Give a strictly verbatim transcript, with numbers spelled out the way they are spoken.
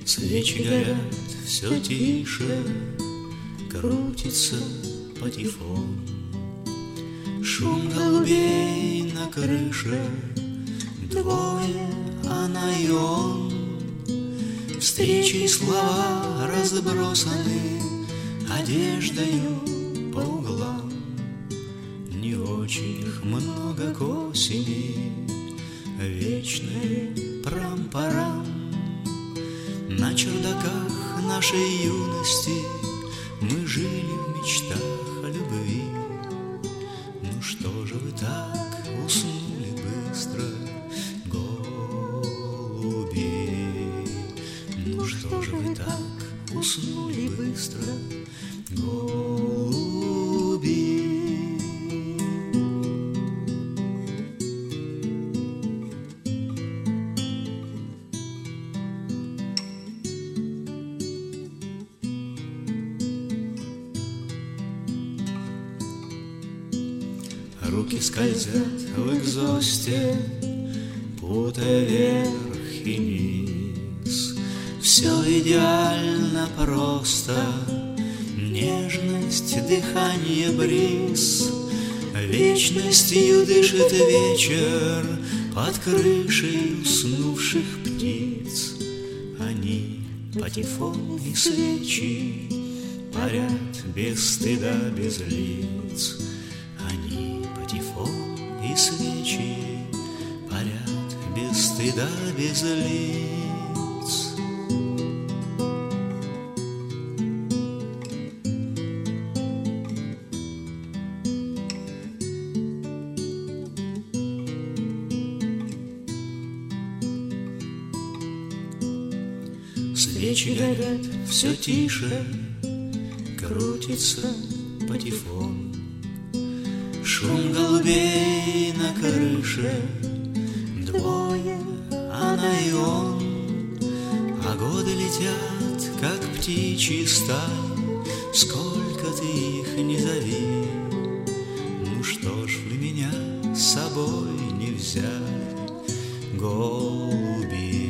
Свечи горят все тише, крутится патефон. Шум голубей на крыше, двое, она и он. Встречи и слова разбросаны одеждою по углам. Не очень их много к осени, вечной прам-парам. На чердаках нашей юности мы жили в мечтах о любви. Ну что же вы так уснули быстро, голуби? Ну что же вы так уснули быстро, голуби? Руки скользят в экзосте, путая вверх и низ. Все идеально просто, нежность, дыхание, бриз. Вечностью дышит вечер под крышей уснувших птиц. Они, патефон и свечи, парят без стыда, без лиц. Они, патефон и свечи, парят без стыда, без лиц. Свечи горят все тише, крутится патефон. Шум голубей на крыше, двое, она и он. А годы летят, как птичьи стаи, сколько ты их не зови. Ну что ж вы меня с собой не взяли, голуби?